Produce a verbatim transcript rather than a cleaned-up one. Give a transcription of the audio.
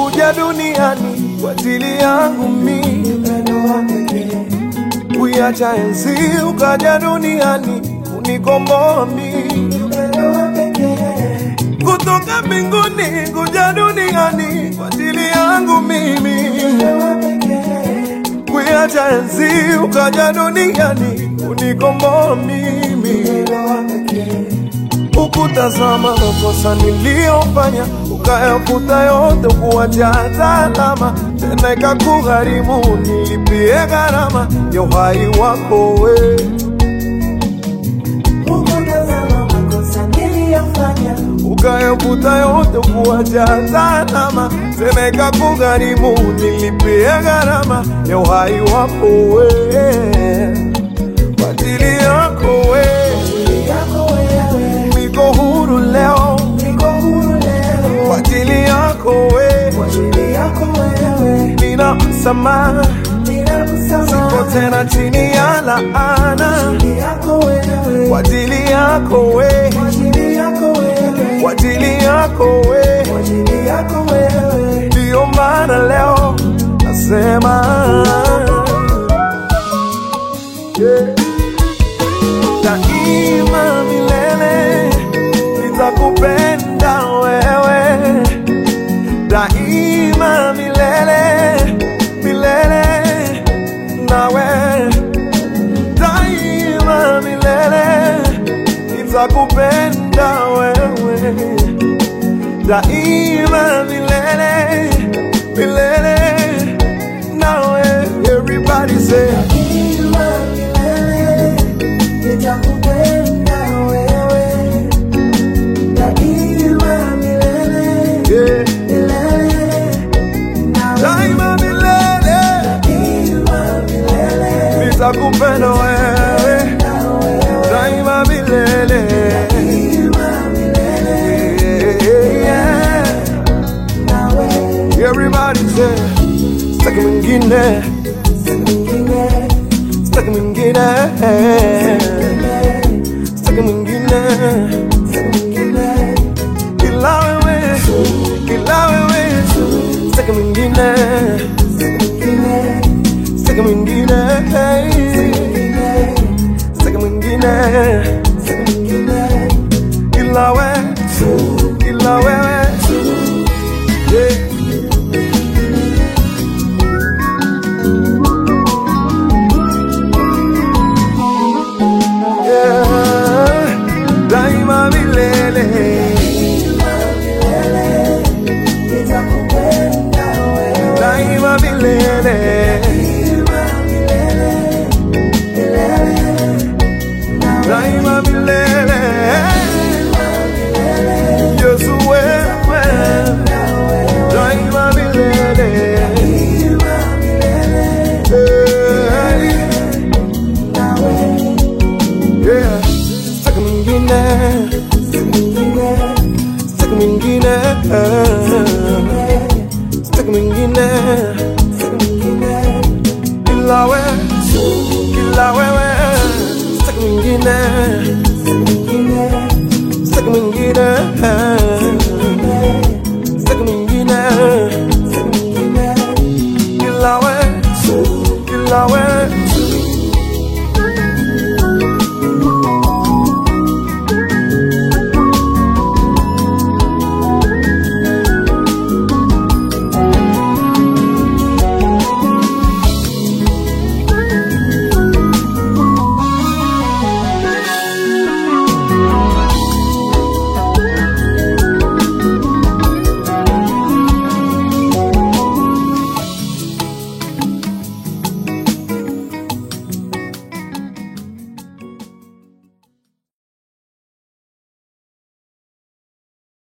kuja duniani kwa ajili yangu mimi, upendo wa pekee. Kuiacha enzi ukaja duniani unikomboa mimi, upendo wa pekee. Kutoka mbinguni kuja duniani kwa ajili yangu mimi, upendo wa pekee. Kuiacha enzi ukaja duniani unikomboa mimi, upendo wa pekee. Ukutazama makosa niliyofanya, ukayafuta yote kuacha alama, tena ikakugharimu nilipie gharama ya uhai wako we. Ukutazama makosa niliyofanya, ukayafuta yote kuacha alama, tena ikakugharimu nilipie gharama ya uhai wako we. Kwa ajili yako we, niko huru leo, niko huru leo. Kwa ajili yako we, kwa ajili yako wewe, nina msamaha, nina msamaha. Siko tena chini ya laana, kwa ajili yako wewe, kwa ajili yako we, kwa ajili yako wewe, kwa ajili yako we, kwa ajili yako wewe. Ndio maana leo nasema yeah. Daima milele nitakupenda wewe, daima milele, milele nawe, daima milele nitakupenda wewe, daima milele, milele nawe. Everybody say daima milele nitakupenda wewe, daima milele, yeah. Milele nawe, daima milele, daima milele nitakupenda wewe, daima milele, daima milele, yeah. Nawe. Everybody say sitaki mwingine, sitaki mwingine, sitaki mwingine ila wewe, ila wewe. Sitaki mwingine, sitaki mwingine, sitaki mwingine ila wewe, ila wewe, yeah. Daima milele, daima milele, daima milele, Yesu wewe, daima milele, yeah. Sitaki mwingine, sitaki mwingine, sitaki mwingine.